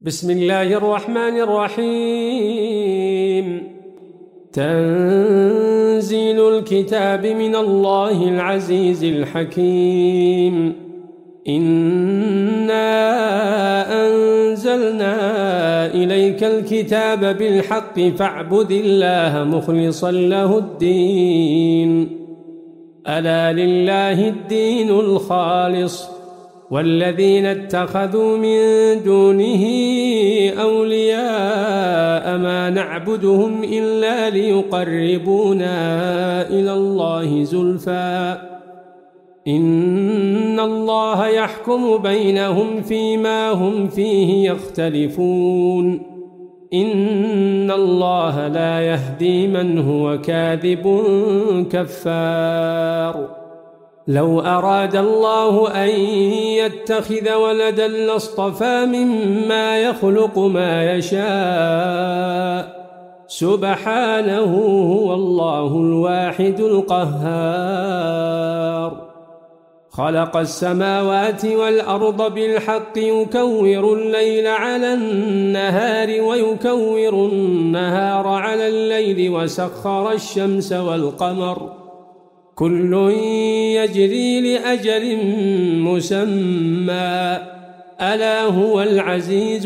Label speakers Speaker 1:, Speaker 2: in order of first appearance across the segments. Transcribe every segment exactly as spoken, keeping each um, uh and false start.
Speaker 1: بسم الله الرحمن الرحيم. تنزيل الكتاب من الله العزيز الحكيم. إنا أنزلنا إليك الكتاب بالحق فاعبد الله مخلصا له الدين. ألا لله الدين الخالص، والذين اتخذوا من دونه أولياء ما نعبدهم إلا ليقربونا إلى الله زلفى إن الله يحكم بينهم فيما هم فيه يختلفون. إن الله لا يهدي من هو كاذب كفار. لو أراد الله أن يتخذ ولدا لاصطفى مما يخلق ما يشاء سبحانه، هو الله الواحد القهار. خلق السماوات والأرض بالحق يكور الليل على النهار ويكور النهار على الليل وسخر الشمس والقمر كل يجري لأجل مسمى ألا هو العزيز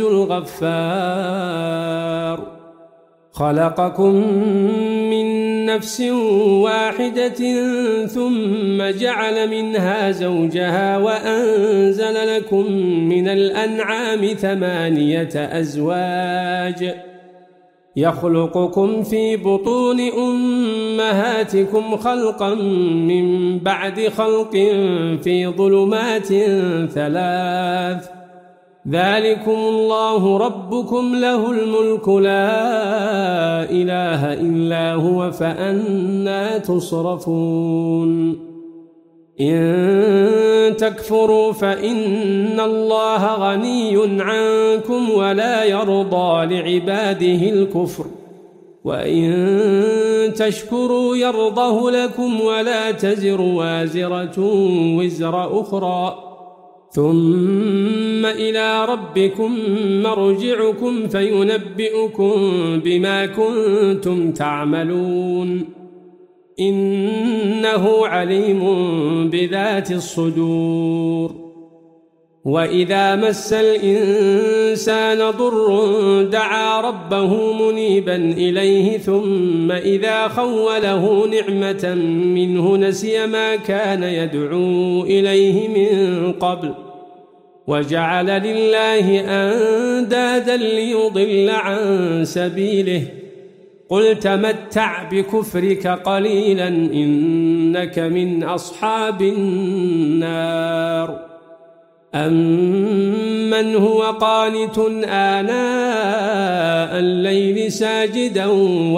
Speaker 1: الغفار. خلقكم من نفس واحدة ثم جعل منها زوجها وأنزل لكم من الأنعام ثمانية أزواج يخلقكم في بطون أمهاتكم خلقا من بعد خلق في ظلمات ثلاث ذلكم الله ربكم له الملك لا إله إلا هو فأنى تصرفون. إن تكفروا فإن الله غني عنكم ولا يرضى لعباده الكفر، وإن تشكروا يرضه لكم ولا تزر وازرة وزر أخرى، ثم إلى ربكم مرجعكم فينبئكم بما كنتم تعملون. إنه عليم بذات الصدور. وإذا مس الإنسان ضر دعا ربه منيبا إليه ثم إذا خوله نعمة منه نسي ما كان يدعو إليه من قبل وجعل لله أندادا ليضل عن سبيله. قل تمتع بكفرك قليلا إنك من أصحاب النار. أمن هو قانت آناء الليل ساجدا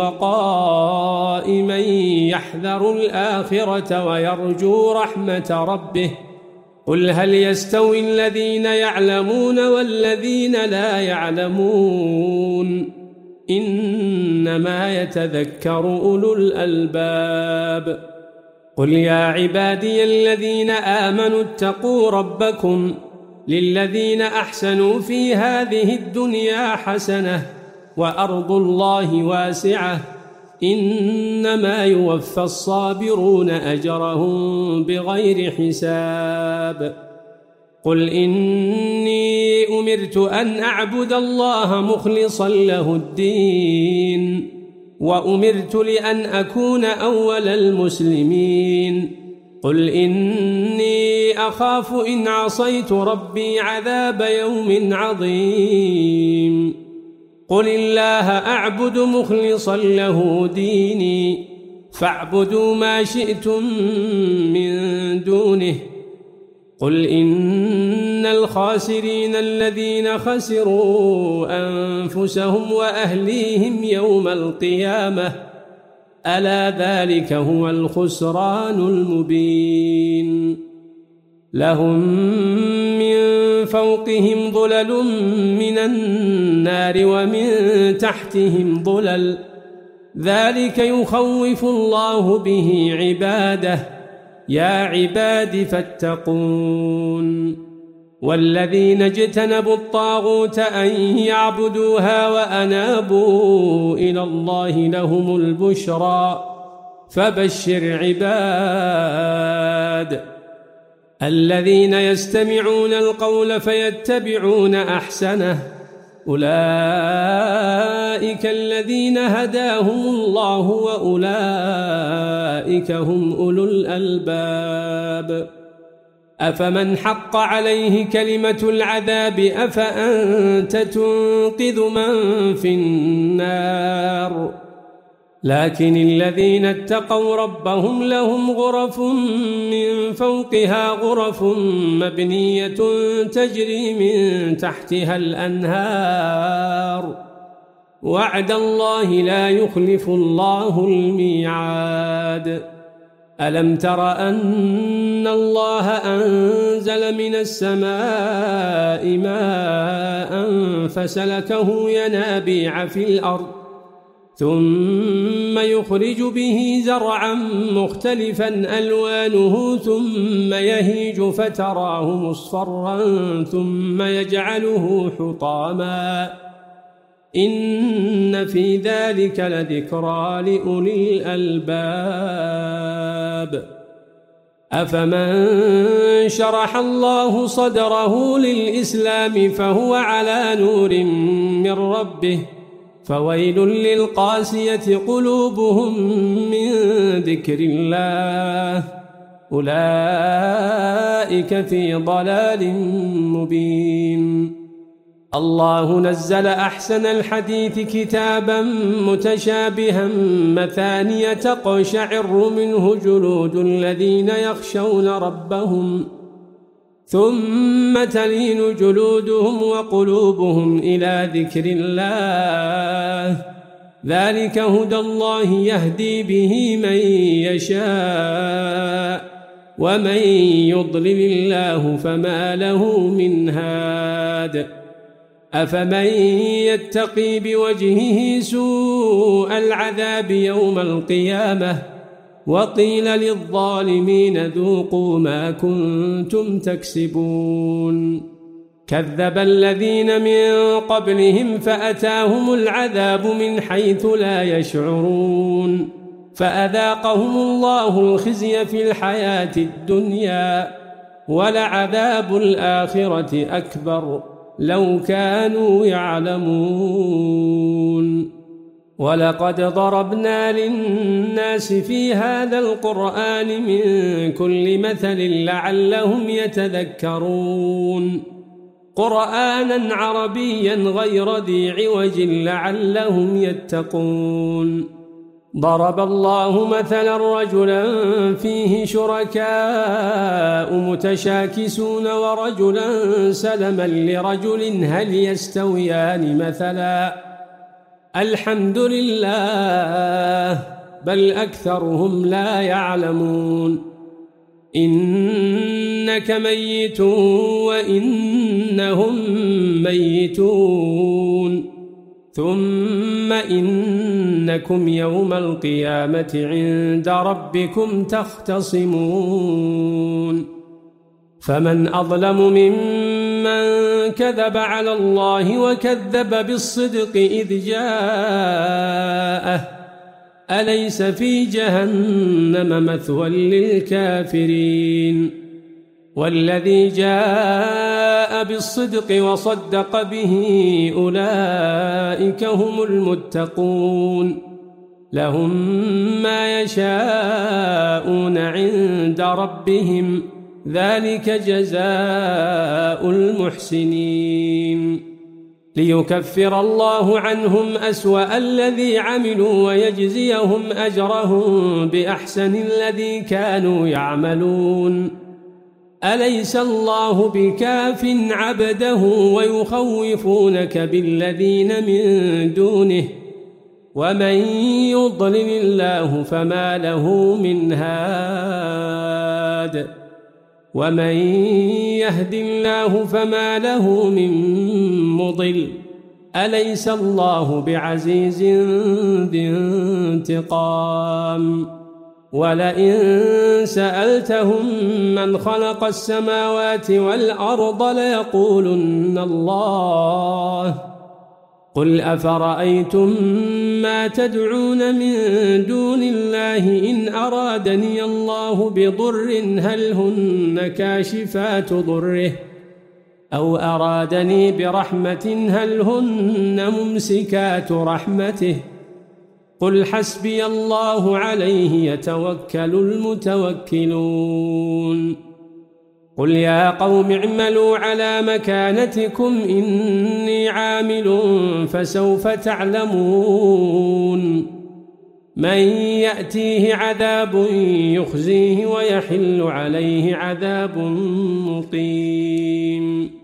Speaker 1: وقائما يحذر الآخرة ويرجو رحمة ربه قل هل يستوي الذين يعلمون والذين لا يعلمون إنما يتذكر أولو الألباب. قل يا عبادي الذين آمنوا اتقوا ربكم للذين أحسنوا في هذه الدنيا حسنة وأرض الله واسعة إنما يوفى الصابرون أجرهم بغير حساب. قل إني أمرت أن أعبد الله مخلصا له الدين وأمرت لأن أكون أول المسلمين. قل إني أخاف إن عصيت ربي عذاب يوم عظيم. قل الله أعبد مخلصا له ديني فاعبدوا ما شئتم من دونه. قل إن الخاسرين الذين خسروا أنفسهم وأهليهم يوم القيامة ألا ذلك هو الخسران المبين. لهم من فوقهم ظلل من النار ومن تحتهم ظلل ذلك يخوف الله به عباده يا عباد فاتقون. والذين اجتنبوا الطاغوت أن يعبدوها وأنابوا إلى الله لهم البشرى فبشر عباد الذين يستمعون القول فيتبعون أحسنه أولئك الذين هداهم الله وأولئك هم أولو الألباب أفمن حق عليه كلمة العذاب أفأنت تنقذ من في النار لكن الذين اتقوا ربهم لهم غرف من فوقها غرف مبنية تجري من تحتها الأنهار وعد الله لا يخلف الله الميعاد ألم تر أن الله أنزل من السماء ماء فسلكه ينابيع في الأرض ثم يخرج به زرعا مختلفا ألوانه ثم يهيج فتراه مصفرا ثم يجعله حطاما إن في ذلك لذكرى لأولي الألباب أفمن شرح الله صدره للإسلام فهو على نور من ربه فويل للقاسية قلوبهم من ذكر الله أولئك في ضلال مبين الله نزل أحسن الحديث كتابا متشابها مثانية تقشعر منه جلود الذين يخشون ربهم ثم تلين جلودهم وقلوبهم إلى ذكر الله ذلك هدى الله يهدي به من يشاء ومن يضلل الله فما له من هاد أفمن يتقي بوجهه سوء العذاب يوم القيامة وقيل للظالمين ذوقوا ما كنتم تكسبون كذب الذين من قبلهم فأتاهم العذاب من حيث لا يشعرون فأذاقهم الله الخزي في الحياة الدنيا ولعذاب الآخرة أكبر لو كانوا يعلمون ولقد ضربنا للناس في هذا القرآن من كل مثل لعلهم يتذكرون قرآنا عربيا غير ذي عوج لعلهم يتقون ضرب الله مثلا رجلا فيه شركاء متشاكسون ورجلا سلما لرجل هل يستويان مثلا الحمد لله بل أكثرهم لا يعلمون إنك ميت وإنهم ميتون ثم إنكم يوم القيامة عند ربكم تختصمون فمن أظلم ممن كذب على الله وكذب بالصدق إذ جاءه أليس في جهنم مثوى للكافرين والذي جاء بالصدق وصدق به أولئك هم المتقون لهم ما يشاءون عند ربهم ذلك جزاء المحسنين ليكفر الله عنهم أسوأ الذي عملوا ويجزيهم أجرهم بأحسن الذي كانوا يعملون أليس الله بكاف عبده ويخوفونك بالذين من دونه ومن يضلل الله فما له من هاد ومن يهد الله فما له من مضل أليس الله بعزيز ذي انتقام ولئن سألتهم من خلق السماوات والأرض ليقولن الله. قل أفرأيتم ما تدعون من دون الله إن أرادني الله بضر هل هن كاشفات ضره أو أرادني برحمة هل هن ممسكات رحمته قل حسبي الله عليه يتوكل المتوكلون. قل يا قوم اعملوا على مكانتكم إني عامل فسوف تعلمون من يأتيه عذاب يخزيه ويحل عليه عذاب مقيم.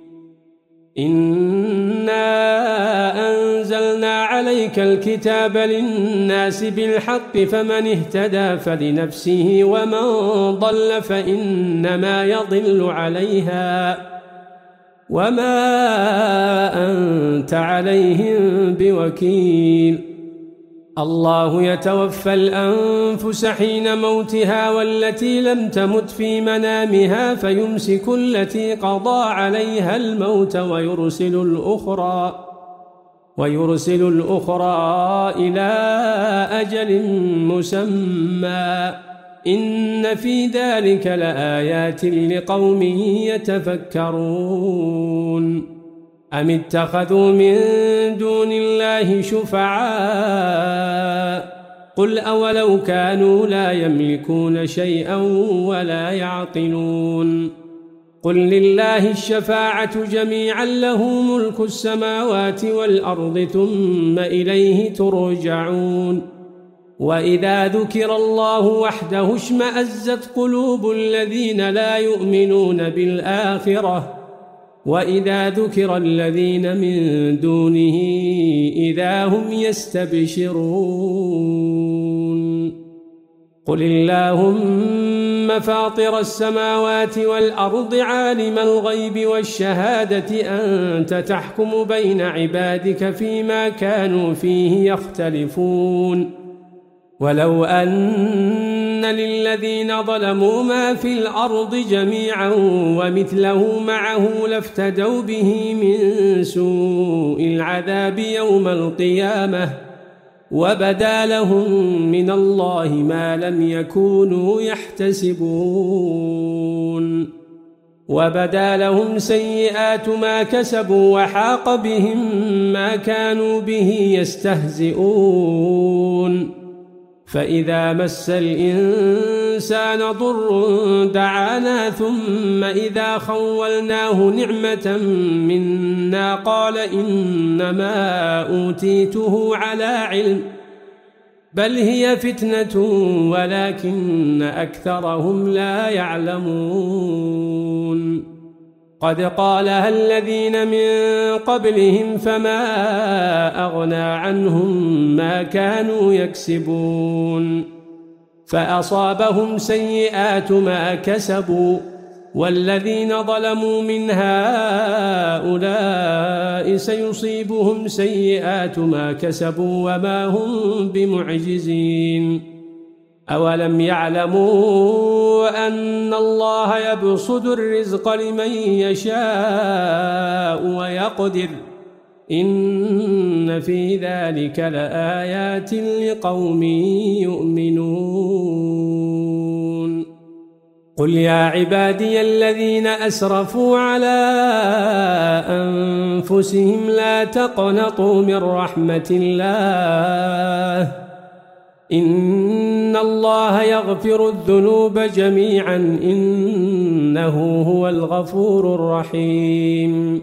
Speaker 1: إنا أنزلنا عليك الكتاب للناس بالحق فمن اهتدى فلنفسه ومن ضل فإنما يضل عليها وما أنت عليهم بوكيل. الله يتوفى الأنفس حين موتها والتي لم تمت في منامها فيمسك التي قضى عليها الموت ويرسل الأخرى ويرسل الأخرى إلى أجل مسمى إن في ذلك لآيات لقوم يتفكرون. أم اتخذوا من دون الله شفعاء قل أولو كانوا لا يملكون شيئا ولا يعقلون. قل لله الشفاعة جميعا له ملك السماوات والأرض ثم إليه ترجعون. وإذا ذكر الله وحده اشمأزت قلوب الذين لا يؤمنون بالآخرة وإذا ذكر الذين من دونه إذا هم يستبشرون. قل اللهم فاطر السماوات والأرض عالم الغيب والشهادة أنت تحكم بين عبادك فيما كانوا فيه يختلفون. ولو أن للذين ظلموا ما في الأرض جميعا ومثله معه لافتدوا به من سوء العذاب يوم القيامة وبدا لهم من الله ما لم يكونوا يحتسبون. وبدا لهم سيئات ما كسبوا وحاق بهم ما كانوا به يستهزئون. فإذا مس الإنسان ضر دعانا ثم إذا خولناه نعمة منا قال إنما أوتيته على علم بل هي فتنة ولكن أكثرهم لا يعلمون. قد قالها الذين من قبلهم فما أغنى عنهم ما كانوا يكسبون فأصابهم سيئات ما كسبوا والذين ظلموا من هؤلاء سيصيبهم سيئات ما كسبوا وما هم بمعجزين. أولم يعلموا أن الله يبسط الرزق لمن يشاء ويقدر إن في ذلك لآيات لقوم يؤمنون. قل يا عبادي الذين أسرفوا على أنفسهم لا تقنطوا من رحمة الله إن الله يغفر الذنوب جميعا إنه هو الغفور الرحيم.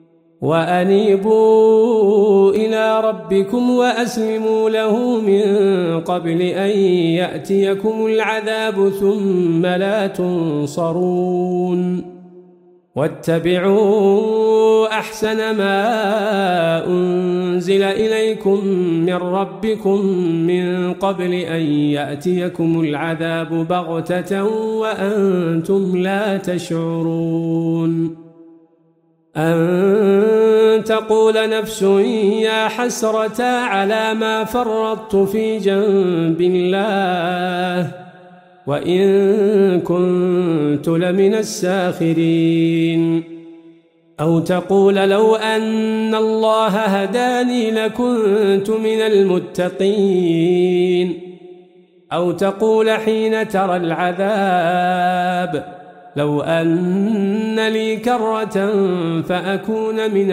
Speaker 1: وأنيبوا إلى ربكم وأسلموا له من قبل أن يأتيكم العذاب ثم لا تنصرون. واتبعوا أحسن ما أنزل إليكم من ربكم من قبل أن يأتيكم العذاب بغتة وأنتم لا تشعرون. أن تقول نفس يا حسرة على ما فرطت في جنب الله وإن كنت لمن الساخرين أو تقول لو أن الله هداني لكنت من المتقين أو تقول حين ترى العذاب لو أن لي كرة فأكون من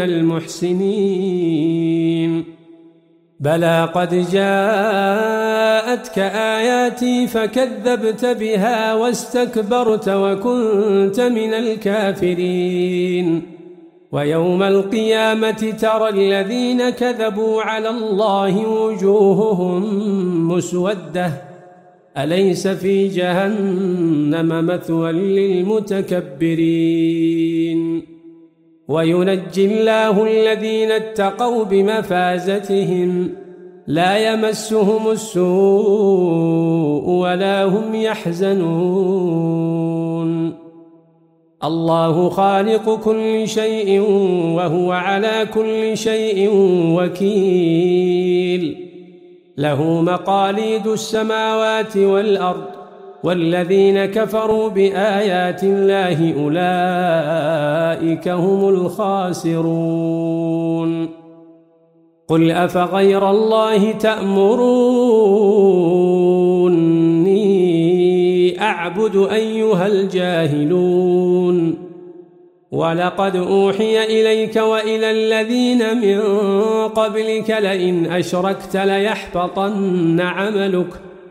Speaker 1: المحسنين بلى قد جاءتك آياتي فكذبت بها واستكبرت وكنت من الكافرين ويوم القيامة ترى الذين كذبوا على الله وجوههم مسودة أليس في جهنم مثوى للمتكبرين وينجي الله الذين اتقوا بمفازتهم لا يمسهم السوء ولا هم يحزنون الله خالق كل شيء وهو على كل شيء وكيل له مقاليد السماوات والأرض والذين كفروا بآيات الله أولئك هم الخاسرون قل أفغير الله تأمروني أعبد أيها الجاهلون ولقد أوحي إليك وإلى الذين من قبلك لئن أشركت ليحبطن عملك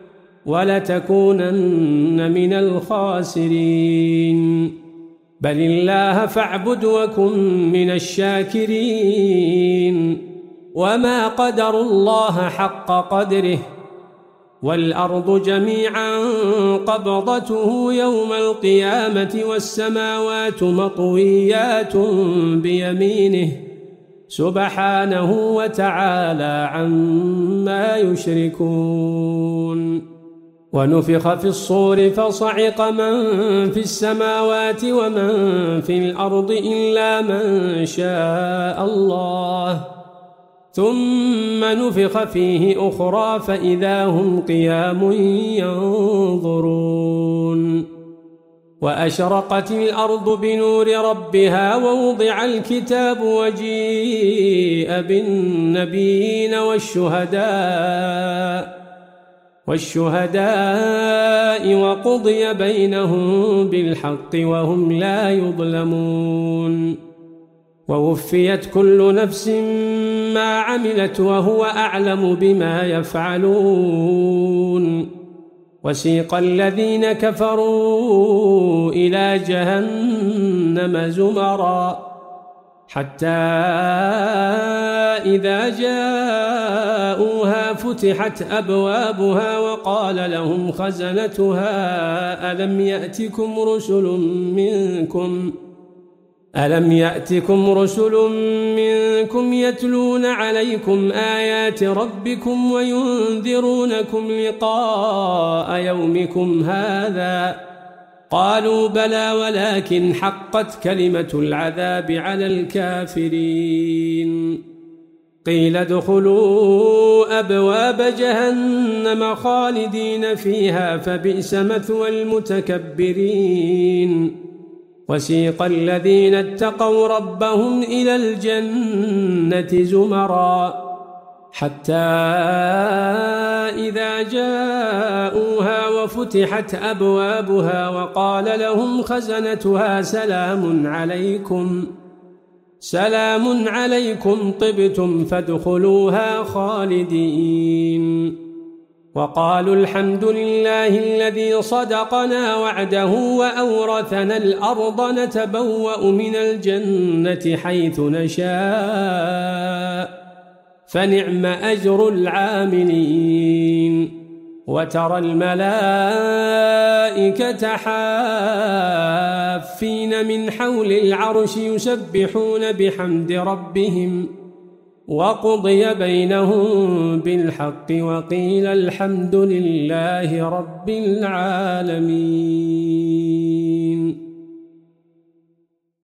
Speaker 1: ولتكونن من الخاسرين بل الله فاعبد وكن من الشاكرين وما قدروا الله حق قدره والأرض جميعا قبضته يوم القيامة والسماوات مطويات بيمينه سبحانه وتعالى عما يشركون ونفخ في الصور فصعق من في السماوات ومن في الأرض إلا من شاء الله ثم نفخ فيه أخرى فإذا هم قيام ينظرون وأشرقت الأرض بنور ربها ووضع الكتاب وجيء بالنبيين والشهداء والشهداء وقضي بينهم بالحق وهم لا يظلمون ووفيت كل نفس ما عملت وهو أعلم بما يفعلون وسيق الذين كفروا إلى جهنم زمرا حتى إذا جاءوها فتحت أبوابها وقال لهم خزنتها ألم يأتكم رسل منكم ألم يأتكم رسل منكم يتلون عليكم آيات ربكم وينذرونكم لقاء يومكم هذا قالوا بلى ولكن حقت كلمة العذاب على الكافرين قيل ادخلوا أبواب جهنم خالدين فيها فبئس مثوى المتكبرين وسيق الذين اتقوا ربهم إلى الجنة زمرا حتى إذا جاءوها وفتحت أبوابها وقال لهم خزنتها سلام عليكم سلام عليكم طبتم فادخلوها خالدين وقالوا الحمد لله الذي صدقنا وعده وأورثنا الأرض نتبوأ من الجنة حيث نشاء فنعم أجر العاملين وترى الملائكة حافين من حول العرش يسبحون بحمد ربهم وقضي بينهم بالحق وقيل الحمد لله رب العالمين.